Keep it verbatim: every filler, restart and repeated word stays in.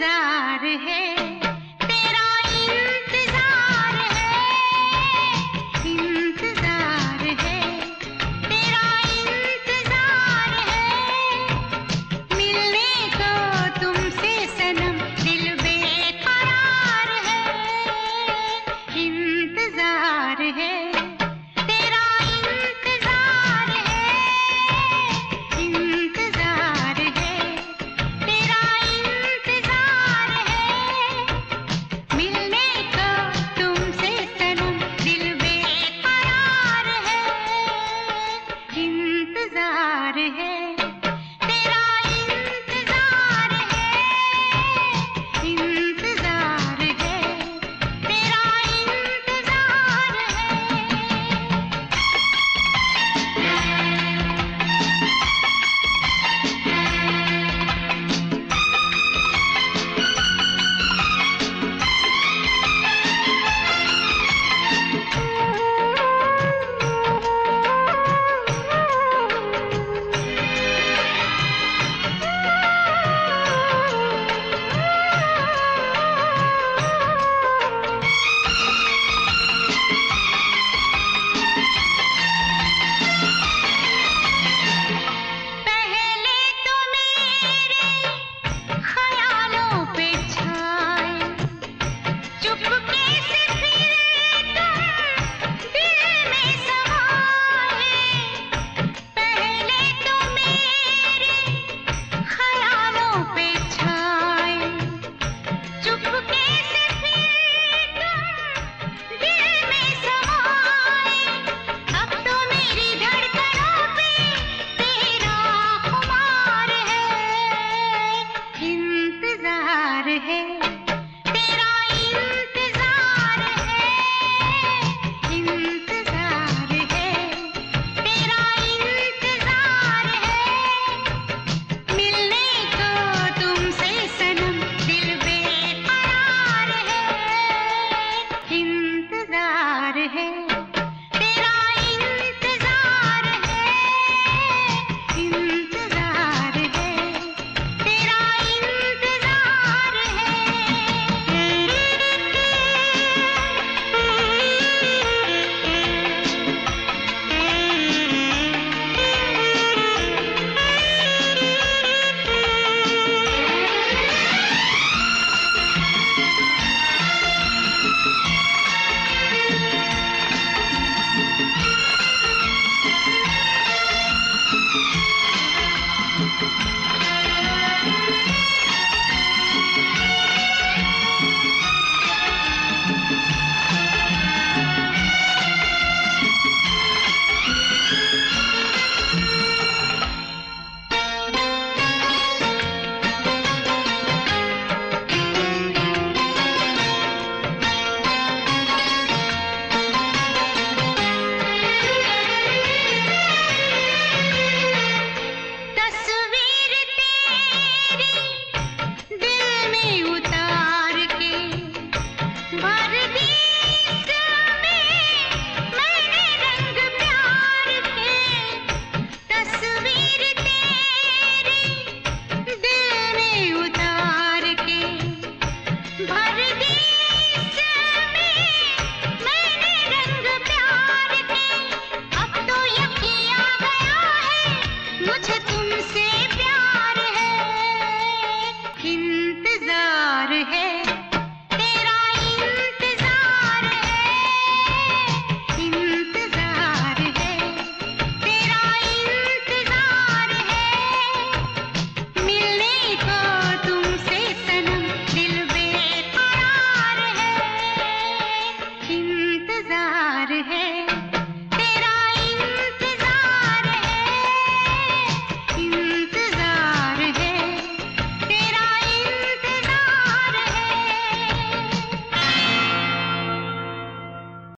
इंतजार है, तेरा इंतजार है, इंतजार है, तेरा इंतजार है। मिलने को तुमसे सनम दिल बेकरार है, इंतजार है, तेरा इंतजार है, इंतजार है, तेरा इंतजार है। मिलने को तुमसे सनम दिल बेकरार है, इंतजार है, तेरा इंतजार है, इंतजार है, तेरा इंतजार पहले तो मेरे ख्यालों पे छाए, चुपके से फिर तुम दिल में समाए। पहले तो मेरे ख्यालों पे छाए, चुपके से फिर तुम दिल में समाए। अब तो मेरी धड़कनों पे तेरा खुमार है, इंतजार है।